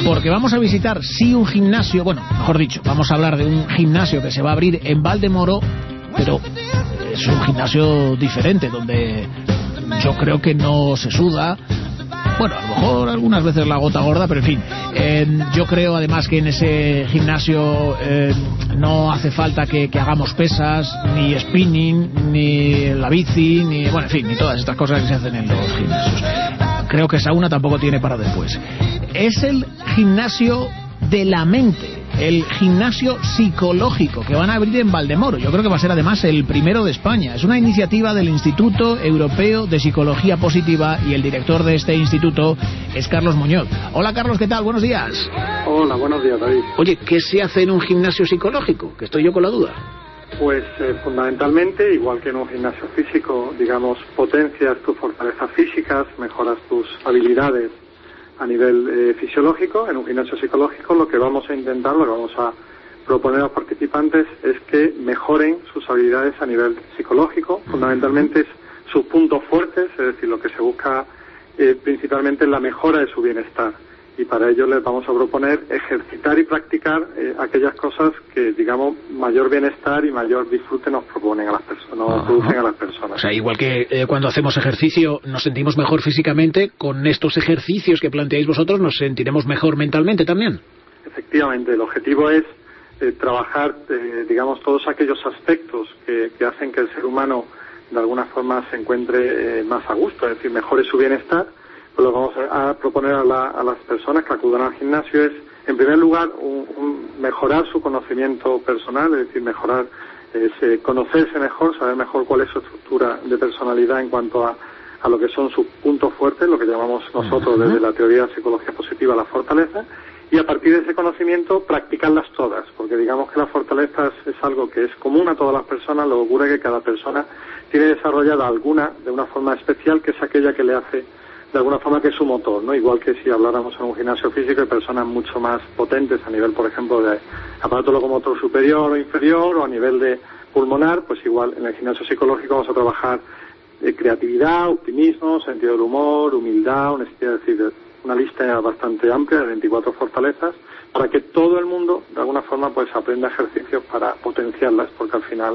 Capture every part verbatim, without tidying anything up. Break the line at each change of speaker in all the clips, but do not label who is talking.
porque vamos a visitar, sí, un gimnasio, bueno, mejor dicho, vamos a hablar de un gimnasio que se va a abrir en Valdemoro, pero es un gimnasio diferente, donde yo creo que no se suda. Bueno, a lo mejor algunas veces la gota gorda, pero en fin, eh, yo creo además que en ese gimnasio eh, no hace falta que, que hagamos pesas, ni spinning, ni la bici, ni, bueno, en fin, ni todas estas cosas que se hacen en los gimnasios. Creo que sauna tampoco tiene para después. Es el gimnasio de la mente, el gimnasio psicológico que van a abrir en Valdemoro. Yo creo que va a ser además el primero de España. Es una iniciativa del Instituto Europeo de Psicología Positiva y el director de este instituto es Carlos Muñoz. Hola Carlos, ¿qué tal? Buenos días.
Hola, buenos días, David.
Oye, ¿qué se hace en un gimnasio psicológico? Que estoy yo con la duda.
Pues eh, fundamentalmente, igual que en un gimnasio físico, digamos, potencias tus fortalezas físicas, mejoras tus habilidades a nivel eh, fisiológico. En un gimnasio psicológico lo que vamos a intentar, lo que vamos a proponer a los participantes es que mejoren sus habilidades a nivel psicológico. Fundamentalmente es sus puntos fuertes, es decir, lo que se busca eh, principalmente es la mejora de su bienestar. Y para ello les vamos a proponer ejercitar y practicar eh, aquellas cosas que, digamos, mayor bienestar y mayor disfrute nos proponen a las personas, nos producen a las personas.
O sea, igual que eh, cuando hacemos ejercicio nos sentimos mejor físicamente, con estos ejercicios que planteáis vosotros nos sentiremos mejor mentalmente también.
Efectivamente, el objetivo es eh, trabajar, eh, digamos, todos aquellos aspectos que, que hacen que el ser humano de alguna forma se encuentre eh, más a gusto, es decir, mejore su bienestar. Pues lo que vamos a proponer a, la, a las personas que acudan al gimnasio es, en primer lugar, un, un mejorar su conocimiento personal, es decir, mejorar, eh, conocerse mejor, saber mejor cuál es su estructura de personalidad en cuanto a, a lo que son sus puntos fuertes, lo que llamamos nosotros desde la teoría de psicología positiva las fortalezas, y a partir de ese conocimiento practicarlas todas, porque digamos que las fortalezas es algo que es común a todas las personas. Lo que ocurre es que cada persona tiene desarrollada alguna de una forma especial, que es aquella que le hace de alguna forma que es su motor, ¿no? Igual que si habláramos en un gimnasio físico, hay personas mucho más potentes a nivel, por ejemplo, de aparato locomotor superior o inferior, o a nivel de pulmonar, pues igual en el gimnasio psicológico vamos a trabajar de creatividad, optimismo, sentido del humor, humildad, honestidad, es decir, una lista bastante amplia de veinticuatro fortalezas, para que todo el mundo, de alguna forma, pues aprenda ejercicios para potenciarlas, porque al final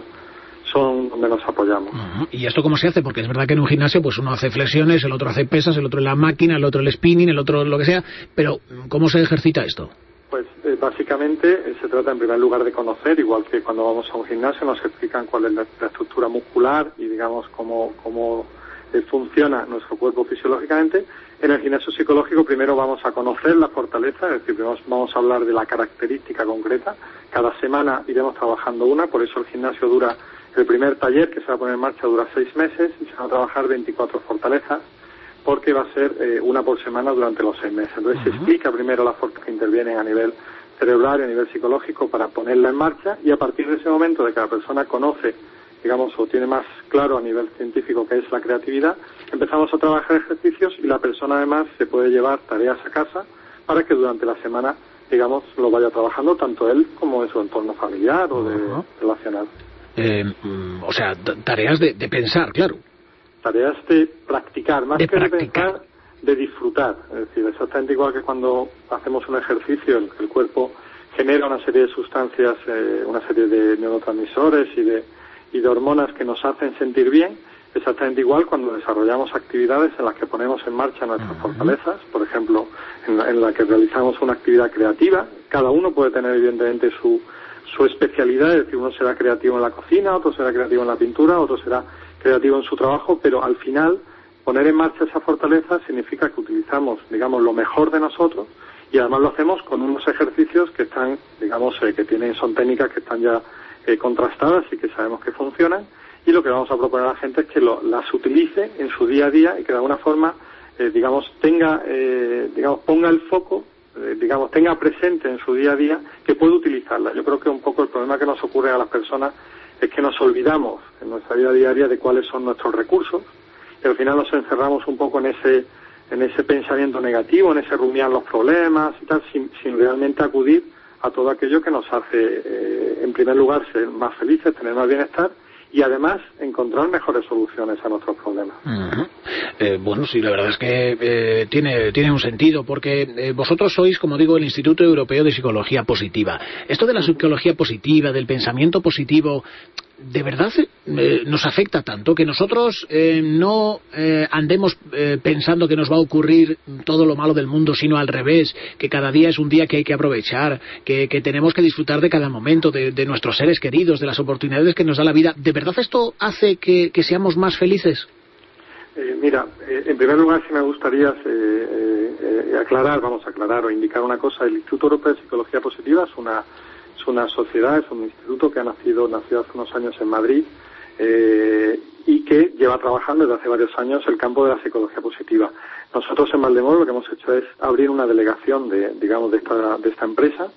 son donde nos apoyamos.
Uh-huh. ¿Y esto cómo se hace? Porque es verdad que en un gimnasio pues uno hace flexiones, el otro hace pesas, el otro en la máquina, el otro el spinning, el otro lo que sea, pero ¿cómo se ejercita esto?
Pues eh, básicamente eh, se trata en primer lugar de conocer, igual que cuando vamos a un gimnasio nos explican cuál es la, la estructura muscular y digamos cómo, cómo eh, funciona nuestro cuerpo fisiológicamente. En el gimnasio psicológico primero vamos a conocer la fortaleza, es decir, vamos, vamos a hablar de la característica concreta. Cada semana iremos trabajando una, por eso el gimnasio dura. El primer taller que se va a poner en marcha dura seis meses y se van a trabajar veinticuatro fortalezas, porque va a ser eh, una por semana durante los seis meses. Entonces uh-huh. se explica primero las fuerzas que intervienen a nivel cerebral y a nivel psicológico para ponerla en marcha, y a partir de ese momento de que la persona conoce, digamos, o tiene más claro a nivel científico qué es la creatividad, empezamos a trabajar ejercicios y la persona además se puede llevar tareas a casa para que durante la semana, digamos, lo vaya trabajando tanto él como en su entorno familiar o de uh-huh. relacional.
Eh, o sea, tareas de, de pensar, claro.
Tareas de practicar, más
de
que
practicar.
de pensar, de disfrutar. Es decir, exactamente igual que cuando hacemos un ejercicio, el, el cuerpo genera una serie de sustancias, eh, una serie de neurotransmisores y de, y de hormonas que nos hacen sentir bien. Exactamente igual cuando desarrollamos actividades en las que ponemos en marcha nuestras uh-huh. fortalezas, por ejemplo, en la, en la que realizamos una actividad creativa. Cada uno puede tener evidentemente su su especialidad, es decir, uno será creativo en la cocina, otro será creativo en la pintura, otro será creativo en su trabajo, pero al final poner en marcha esa fortaleza significa que utilizamos, digamos, lo mejor de nosotros, y además lo hacemos con unos ejercicios que están, digamos, eh, que tienen, son técnicas que están ya eh, contrastadas y que sabemos que funcionan, y lo que vamos a proponer a la gente es que lo, las utilice en su día a día y que de alguna forma, eh, digamos, tenga, eh, digamos, ponga el foco, digamos, tenga presente en su día a día que puede utilizarla. Yo creo que un poco el problema que nos ocurre a las personas es que nos olvidamos en nuestra vida diaria de cuáles son nuestros recursos, y al final nos encerramos un poco en ese en ese pensamiento negativo, en ese rumiar los problemas y tal, sin, sin realmente acudir a todo aquello que nos hace, eh, en primer lugar, ser más felices, tener más bienestar, y además encontrar mejores soluciones a nuestros problemas.
Uh-huh. Eh, bueno, sí, la verdad es que eh, tiene, tiene un sentido, porque eh, vosotros sois, como digo, el Instituto Europeo de Psicología Positiva. Esto de la psicología positiva, del pensamiento positivo, ¿de verdad eh, nos afecta tanto que nosotros eh, no eh, andemos eh, pensando que nos va a ocurrir todo lo malo del mundo, sino al revés, que cada día es un día que hay que aprovechar, que, que tenemos que disfrutar de cada momento, de, de nuestros seres queridos, de las oportunidades que nos da la vida? ¿De verdad esto hace que, que seamos más felices?
Eh, mira, eh, en primer lugar sí me gustaría eh, eh, aclarar, vamos a aclarar o indicar una cosa. El Instituto Europeo de Psicología Positiva es una es una sociedad, es un instituto que ha nacido, nació hace unos años en Madrid eh, y que lleva trabajando desde hace varios años el campo de la psicología positiva. Nosotros en Valdemoro lo que hemos hecho es abrir una delegación de, digamos, de esta, de esta empresa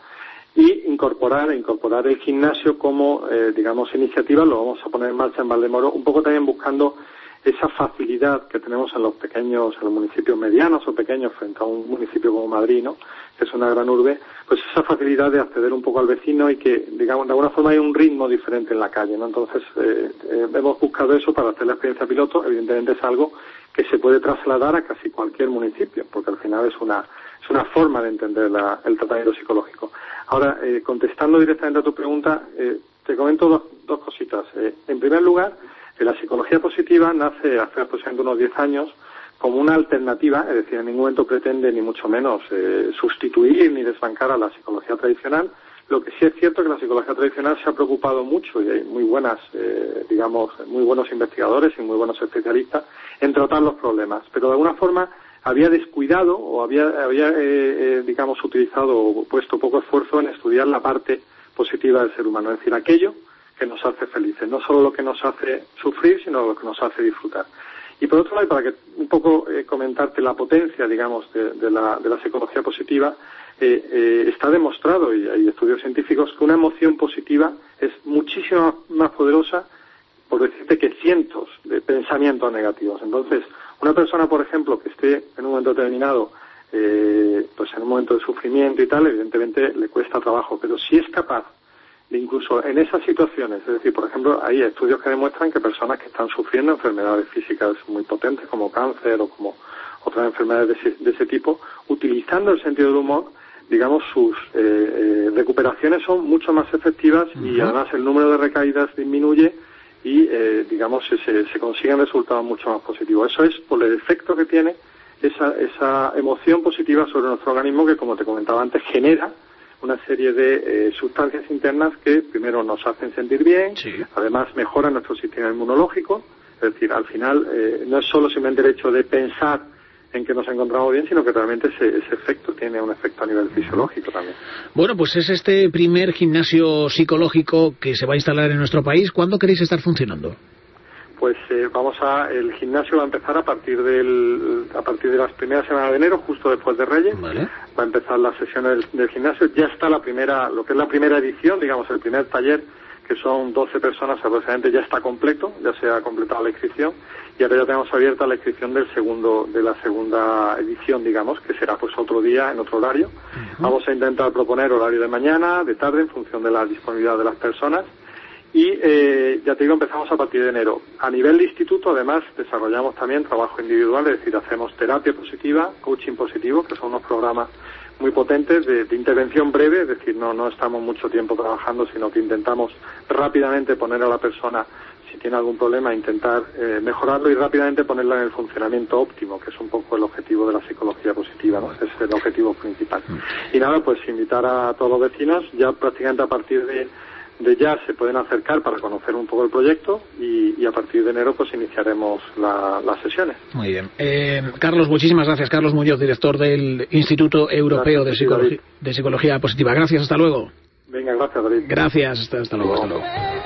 y incorporar, incorporar el gimnasio como, eh, digamos, iniciativa. Lo vamos a poner en marcha en Valdemoro, un poco también buscando esa facilidad que tenemos en los pequeños, en los municipios medianos o pequeños frente a un municipio como Madrid, ¿no?, que es una gran urbe, pues esa facilidad de acceder un poco al vecino y que, digamos, de alguna forma hay un ritmo diferente en la calle, ¿no? Entonces, eh, eh, hemos buscado eso para hacer la experiencia piloto. Evidentemente es algo que se puede trasladar a casi cualquier municipio, porque al final es una es una forma de entender la, el tratamiento psicológico. Ahora, eh, contestando directamente a tu pregunta, eh, te comento dos, dos cositas. Eh, en primer lugar, eh, la psicología positiva nace hace aproximadamente unos diez años como una alternativa, es decir, en ningún momento pretende ni mucho menos eh, sustituir ni desbancar a la psicología tradicional. Lo que sí es cierto es que la psicología tradicional se ha preocupado mucho, y hay muy buenas, eh, digamos, muy buenos investigadores y muy buenos especialistas en tratar los problemas, pero de alguna forma había descuidado o había, había eh, eh, digamos, utilizado o puesto poco esfuerzo en estudiar la parte positiva del ser humano, es decir, aquello que nos hace felices, no solo lo que nos hace sufrir, sino lo que nos hace disfrutar. Y por otro lado, para que un poco eh, comentarte la potencia, digamos, de, de, la, de la psicología positiva, eh, eh, está demostrado, y hay estudios científicos, que una emoción positiva es muchísimo más poderosa, por decirte, que cientos de pensamientos negativos. Entonces, una persona, por ejemplo, que esté en un momento determinado, eh, pues en un momento de sufrimiento y tal, evidentemente le cuesta trabajo, pero si es capaz de, incluso en esas situaciones, es decir, por ejemplo, hay estudios que demuestran que personas que están sufriendo enfermedades físicas muy potentes, como cáncer o como otras enfermedades de ese, de ese tipo, utilizando el sentido del humor, digamos, sus eh, eh, recuperaciones son mucho más efectivas. Uh-huh. Y además el número de recaídas disminuye y, eh, digamos, se, se consiguen resultados mucho más positivos. Eso es por el efecto que tiene esa, esa emoción positiva sobre nuestro organismo, que, como te comentaba antes, genera una serie de eh, sustancias internas que primero nos hacen sentir bien, sí. Además mejoran nuestro sistema inmunológico. Es decir, al final eh, no es solo simplemente el hecho de pensar en que nos encontramos bien, sino que realmente ese, ese efecto tiene un efecto a nivel fisiológico también.
Bueno, pues es este primer gimnasio psicológico que se va a instalar en nuestro país. ¿Cuándo queréis estar funcionando?
Pues eh, vamos a, el gimnasio va a empezar a partir del, a partir de las primeras semanas de enero, justo después de Reyes. Vale. Va a empezar las sesiones del, del gimnasio. Ya está la primera, lo que es la primera edición, digamos, el primer taller, que son doce personas aproximadamente, ya está completo, ya se ha completado la inscripción, y ahora ya tenemos abierta la inscripción del segundo, de la segunda edición, digamos, que será pues otro día, en otro horario. Uh-huh. Vamos a intentar proponer horario de mañana, de tarde, en función de la disponibilidad de las personas. Y eh, ya te digo, empezamos a partir de enero. A nivel de instituto, además, desarrollamos también trabajo individual, es decir, hacemos terapia positiva, coaching positivo, que son unos programas muy potentes de, de intervención breve, es decir, no, no estamos mucho tiempo trabajando, sino que intentamos rápidamente poner a la persona, si tiene algún problema, intentar eh, mejorarlo y rápidamente ponerla en el funcionamiento óptimo, que es un poco el objetivo de la psicología positiva, ¿no? Ese es el objetivo principal. Y nada, pues invitar a todos los vecinos, ya prácticamente a partir de de ya se pueden acercar para conocer un poco el proyecto, y, y a partir de enero pues iniciaremos la, las sesiones.
Muy bien. Eh, Carlos, muchísimas gracias. Carlos Muñoz, director del Instituto Europeo de Psicología, de Psicología Positiva. Gracias, hasta luego.
Venga, gracias, David.
Gracias, hasta, hasta luego. Hasta luego.